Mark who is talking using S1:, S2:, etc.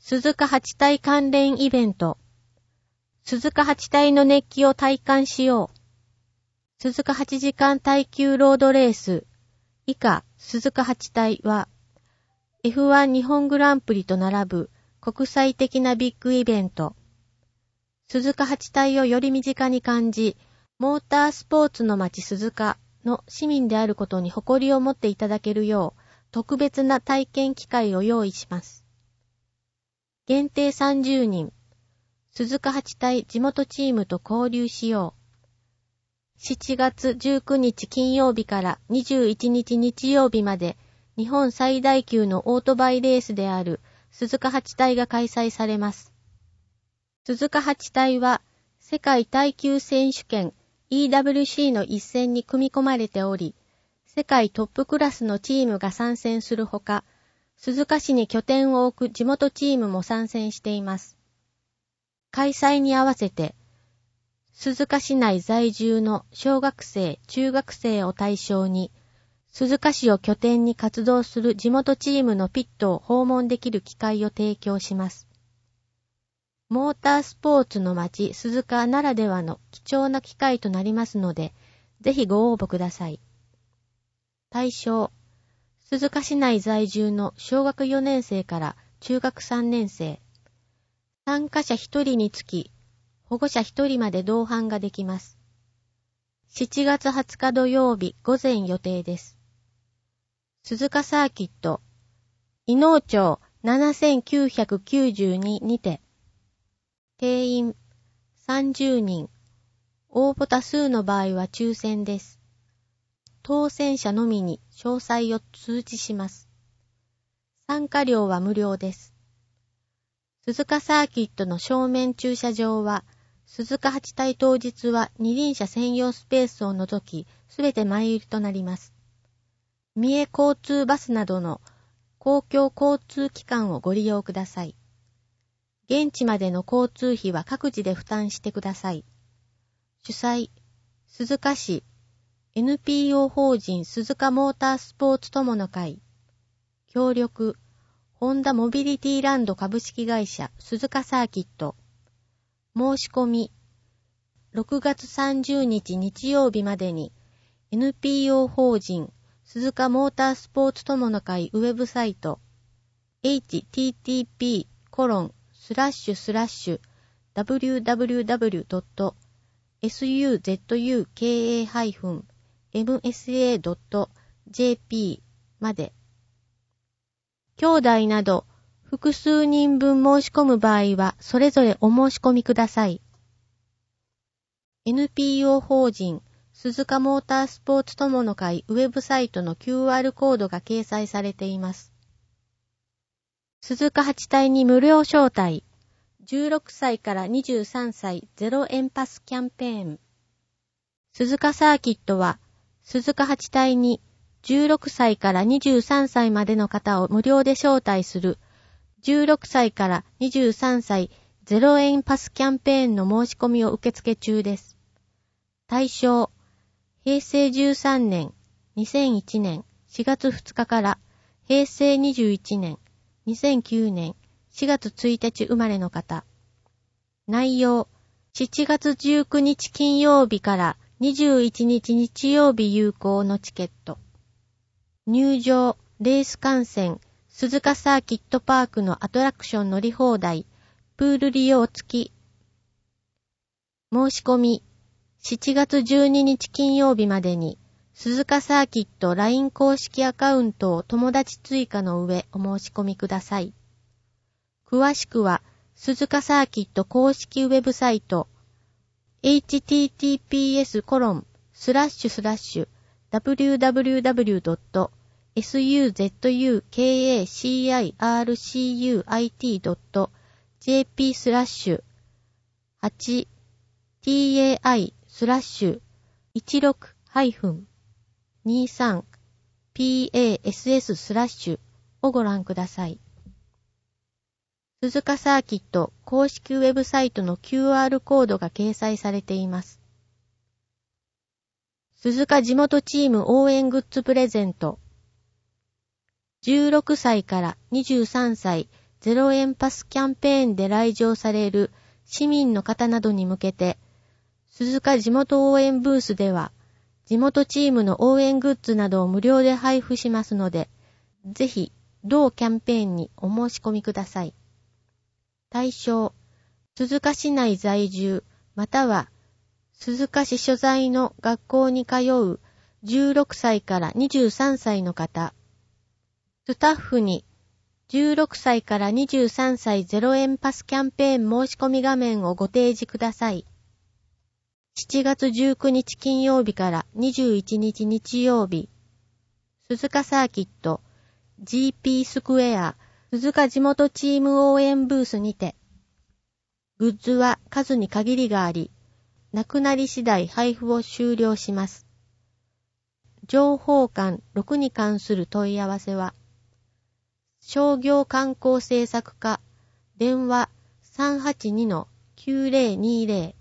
S1: 鈴鹿八体関連イベント。鈴鹿八体の熱気を体感しよう。鈴鹿8時間耐久ロードレース。以下、鈴鹿八体は、F1 日本グランプリと並ぶ国際的なビッグイベント。鈴鹿八体をより身近に感じ、モータースポーツの街鈴鹿の市民であることに誇りを持っていただけるよう、特別な体験機会を用意します。限定30人。鈴鹿八体地元チームと交流しよう。7月19日金曜日から21日日曜日まで日本最大級のオートバイレースである鈴鹿八体が開催されます。鈴鹿八体は世界耐久選手権 EWC の一戦に組み込まれており、世界トップクラスのチームが参戦するほか、鈴鹿市に拠点を置く地元チームも参戦しています。開催に合わせて、鈴鹿市内在住の小学生、中学生を対象に、鈴鹿市を拠点に活動する地元チームのピットを訪問できる機会を提供します。モータースポーツの街鈴鹿ならではの貴重な機会となりますので、ぜひご応募ください。対象、鈴鹿市内在住の小学4年生から中学3年生。参加者1人につき、保護者1人まで同伴ができます。7月20日土曜日午前予定です。鈴鹿サーキット、伊能町7992にて、定員30人、応募多数の場合は抽選です。当選者のみに詳細を通知します。参加料は無料です。鈴鹿サーキットの正面駐車場は、鈴鹿八体当日は二輪車専用スペースを除き、すべて前売りとなります。三重交通バスなどの公共交通機関をご利用ください。現地までの交通費は各自で負担してください。主催、鈴鹿市、NPO 法人鈴鹿モータースポーツ友の会。協力、ホンダモビリティランド株式会社鈴鹿サーキット。申し込み、6月30日日曜日までに NPO 法人鈴鹿モータースポーツ友の会ウェブサイト http://www.suzuka-msa.jp まで。兄弟など複数人分申し込む場合はそれぞれお申し込みください。NPO 法人鈴鹿モータースポーツ友の会ウェブサイトの QR コードが掲載されています。鈴鹿八体に無料招待。16歳から23歳0円パスキャンペーン。鈴鹿サーキットは鈴鹿八体に16歳から23歳までの方を無料で招待する16歳から23歳0円パスキャンペーンの申し込みを受付中です。対象、平成13年、2001年4月2日から平成21年、2009年4月1日生まれの方。内容、7月19日金曜日から21日日曜日有効のチケット。入場、レース観戦、鈴鹿サーキットパークのアトラクション乗り放題、プール利用付き。申し込み、7月12日金曜日までに、鈴鹿サーキット LINE 公式アカウントを友達追加の上お申し込みください。詳しくは、鈴鹿サーキット公式ウェブサイト、https://www.suzuka-cit.jp/8tai/23PASS/ をご覧ください。鈴鹿サーキット公式ウェブサイトの QR コードが掲載されています。鈴鹿地元チーム応援グッズプレゼント。16歳から23歳 0円パスキャンペーンで来場される市民の方などに向けて、鈴鹿地元応援ブースでは、地元チームの応援グッズなどを無料で配布しますので、ぜひ、同キャンペーンにお申し込みください。対象、鈴鹿市内在住、または、鈴鹿市所在の学校に通う16歳から23歳の方。スタッフに、16歳から23歳0円パスキャンペーン申し込み画面をご提示ください。7月19日金曜日から21日日曜日、鈴鹿サーキット GP スクエア鈴鹿地元チーム応援ブースにて、グッズは数に限りがあり、なくなり次第配布を終了します。情報館6に関する問い合わせは、商業観光政策課電話 382-9020